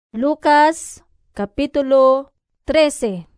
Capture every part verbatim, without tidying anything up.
Lucas, Kapitulo trese.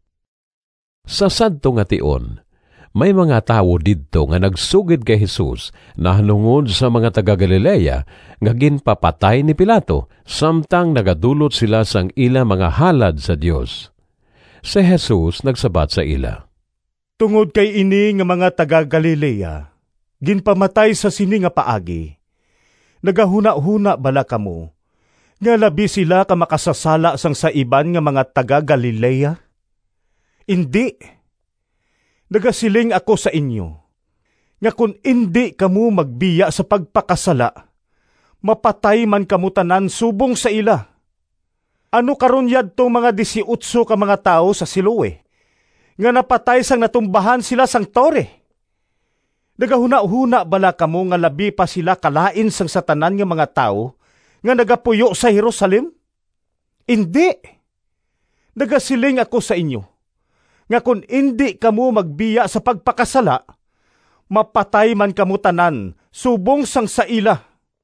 Sa sadto nga tion, may mga tawo didto nga nagsugid kay Jesus na hanungod sa mga taga-Galilea nga ginpapatay ni Pilato samtang nagadulot sila sang ila mga halad sa Dios. Si Jesus nagsabat sa ila, Tungod kay ini nga mga taga-Galilea, ginpamatay sa sini nga paagi. Nagahuna-huna bala kamo, nga labi sila ka makasasala sang sa iban nga mga taga-Galilea? Indi. Nagasiling ako sa inyo, nga kung indi kamo magbiya sa pagpakasala, mapatay man kamo tanan subong sa ila. Ano karon yadtong mga disiutso ka mga tao sa Siloe, nga napatay sang natumbahan sila sang tore? Nagahuna-huna bala kamo nga labi pa sila kalain sang satanan nga mga tao nga nagapuyo sa Jerusalem? Indi. Nagasiling ako sa inyo, nga kung indi kamo magbiya sa pagpakasala, mapatay man kamo tanan subong sang sa ila.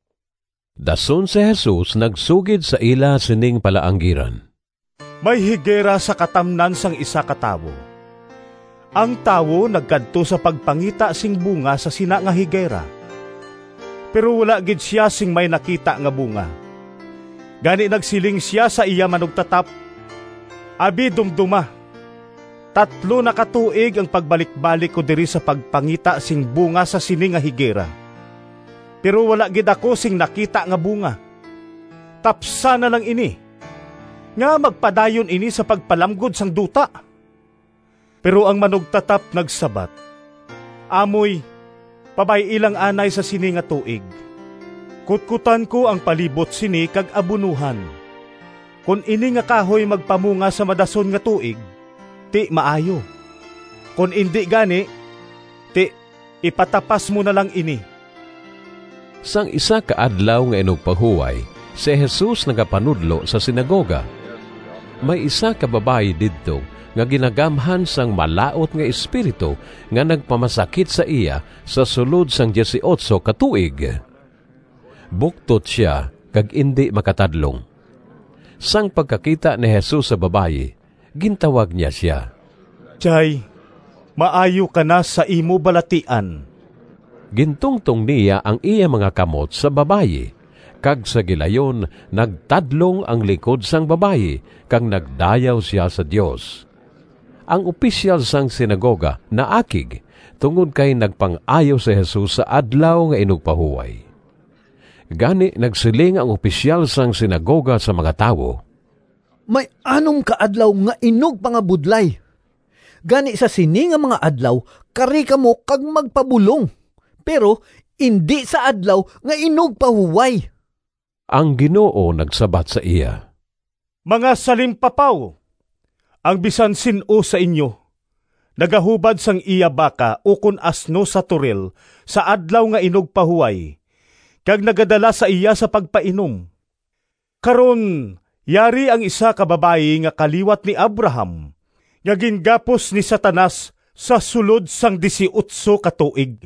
Dason si Jesus nagsugid sa ila sining palaanggiran. May higera sa katamnan sang isa ka tawo. Ang tawo nagkadto sa pagpangita sing bunga sa sina nga higera. Pero wala gid siya sing may nakita nga bunga. Gani nagsiling siya sa iya manugtatap, Abi dumduma, tatlo na katuig ang pagbalik-balik ko diri sa pagpangita sing bunga sa sini nga higera. Pero wala gid ako sing nakita nga bunga. Tapsa na lang ini, nga magpadayon ini sa pagpalamgod sang duta. Pero ang manugtatap nagsabat, Amoy, pabay ilang anay sa sini nga tuig. Kutkutan ko ang palibot sini kag abunuhan. Kung ini nga kahoy magpamunga sa madason nga tuig, ti maayo. Kung indi gani, ti ipatapas mo na lang ini. Sang isa ka adlaw nga inugpahuway, si Jesus nagapanudlo sa sinagoga. May isa ka babae didto nga ginagamhan sang malaot nga espiritu nga nagpamasakit sa iya sa sulod sang disiotso ka tuig. Buktot siya kag indi makatadlong. Sang pagkakita ni Jesus sa babayi, gintawag niya siya. Chay, maayo ka na sa imo balatian. Gintungtong niya ang iya mga kamot sa babayi, kag sa gilayon nagtadlong ang likod sang babayi, kag nagdayaw siya sa Dios. Ang opisyal sang sinagoga naakig tungod kay nagpang-ayo si Jesus sa adlaw nga inugpahuway. Gani nagsiling ang opisyal sang sinagoga sa mga tawo, May anong kaadlaw nga inog pangabudlay. Gani sa sini nga mga adlaw, kari kamo kag magpabulong. Pero indi sa adlaw nga inog pahuway. Ang Ginoo nagsabat sa iya, Mga salimpapaw, ang bisan sin-o sa inyo, nagahubad sang iya baka ukon asno sa turil sa adlaw nga inog pahuway, kag nagadala sa iya sa pagpainom. Karon, yari ang isa ka babayi nga kaliwat ni Abraham, nga gingapos ni Satanas sa sulod sang disiutso ka tuig.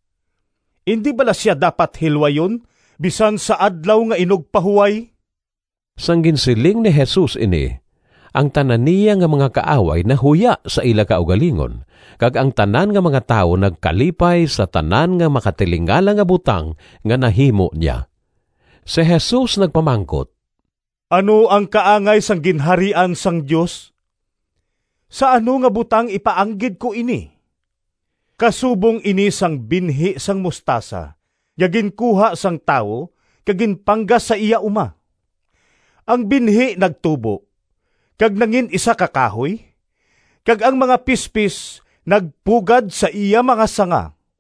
Indi bala siya dapat hilwayon, bisan sa adlaw nga inog pahuway? Sang ginsiling ni Jesus ini, ang tanan niya nga mga kaaway nahuya sa ila kaugalingon, kag ang tanan nga mga tao nagkalipay sa tanan nga makatilingala nga butang nga nahimo niya. Si Jesus nagpamangkot, Ano ang kaangay sang ginharian sang Dios? Sa ano nga butang ipaanggid ko ini? Kasubong ini sang binhi sang mustasa, yagin kuha sang tao, kagin panggas sa iya uma. Ang binhi nagtubo, kag nangin isa kakahoy, kag ang mga pispis nagpugad sa iya mga sanga.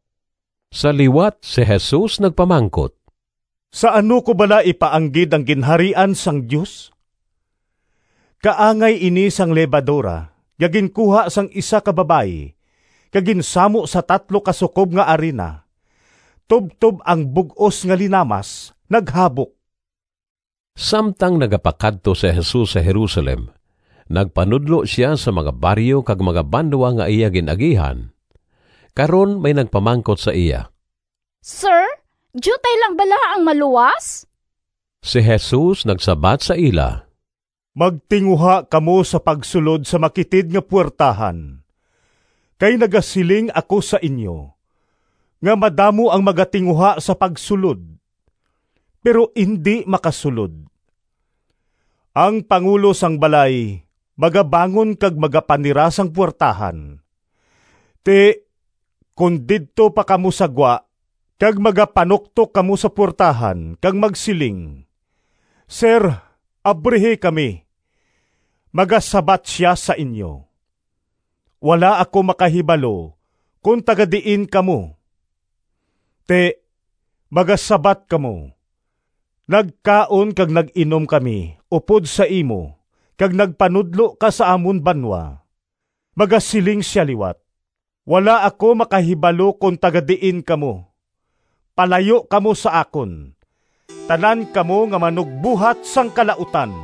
Sa liwat si Jesus nagpamangkot, Sa ano ko bala ipaanggid ang ginharian sang Diyos? Kaangay ini sang lebadora, yagin kuha sang isa ka babayi, kagin samo sa tatlo kasukob nga arina. Tub-tub ang bugos nga linamas, naghabok. Samtang nagapakadto si Jesus sa Jerusalem, nagpanudlo siya sa mga baryo kag mga bandwa nga iya ginagihan. Karon may nagpamangkot sa iya, Sir, jutay lang bala ang maluwas? Si Jesus nagsabat sa ila, Magtinguha kamo sa pagsulod sa makitid nga puwertahan. Kay nagasiling ako sa inyo, nga madamo ang magatinguha sa pagsulod, pero hindi makasulod. Ang pangulo sang balay, magabangon kag magapanirasang puwertahan. Te, kung didto pa kamo sagwa, kag magapanuktok kamo sa puwertahan, kag magsiling, Sir, abrihe kami. Magasabat siya sa inyo. Wala ako makahibalo kung tagadiin kamo. Te, magasabat kamo. Nagkaon kag nag-inom kami, upod sa imo, kag nagpanudlo ka sa amon banwa. Magasiling siya liwat. Wala ako makahibalo kung tagadiin kamo. Palayo kamo sa akon. Tanan kamo nga manugbuhat sang kalautan.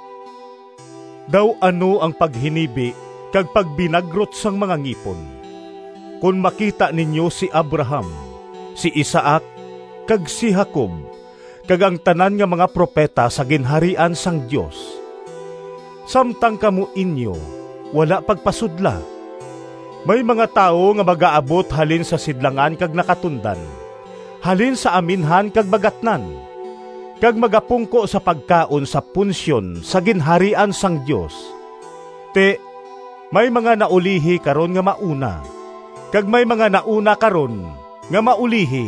Daw ano ang paghinibi kag pagbinagrot sang mga ngipon. Kung makita ninyo si Abraham, si Isaac, kag si Jacob, kag ang tanan nga mga propeta sa ginharian sang Dios. Samtang kamo inyo, wala pagpasudla. May mga tao nga magaabot halin sa sidlangan kag nakatundan, halin sa aminhan kag bagatnan, kag magapungko sa pagkaon sa punsyon sa ginharian sang Dios. Te, may mga naulihi karon nga mauna, kag may mga nauna karon nga maulihi.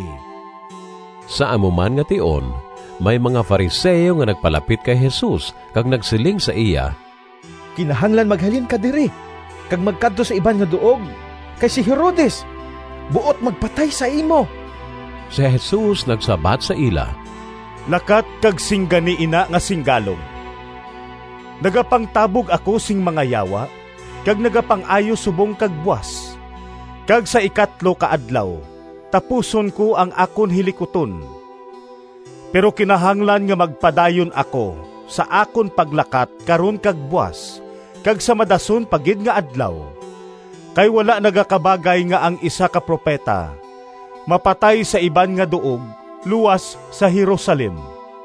Sa amuman nga tion, may mga Fariseo nga nagpalapit kay Jesus kag nagsiling sa iya, Kinahanglan maghalin ka diri, kag magkadto sa iban nga duog, kay si Herodes, buot magpatay sa imo. Si Jesus nagsabat sa ila, Lakat kag singgani ina nga singgalong. Nagapangtabog ako sing mga yawa, kag nagapangayo subong kag buwas. Kag sa ikatlo ka adlaw, tapuson ko ang akon hilikuton. Pero kinahanglan nga magpadayon ako sa akon paglakat karon kag buwas, kag sa madason pagid nga adlaw. Kay wala nagakabagay nga ang isa ka propeta mapatay sa iban nga duog, luwas sa Jerusalem.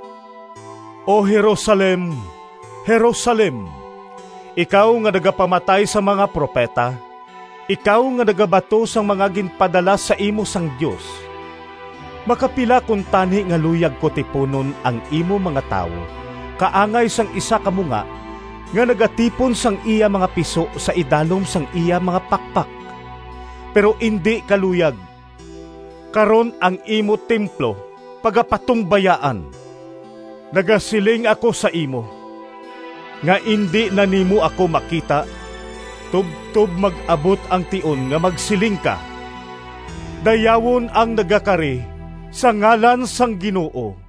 O Jerusalem, Jerusalem, ikaw nga nagapamatay sa mga propeta, ikaw nga nagabato sa mga ginpadala sa imo sang Dios. Makapila kung tani nga luyag ko tipunon ang imo mga tawo, kaangay sang isa ka munga, nga nagatipon sang iya mga piso sa idalom sang iya mga pakpak. Pero hindi kaluyag. Karon ang imo templo, pagapatungbayaan. Nagasiling ako sa imo, nga indi na nimo ako makita, tub-tub mag-abot ang tion nga magsiling ka. Dayawon ang nagakari sa ngalan sang Ginoo.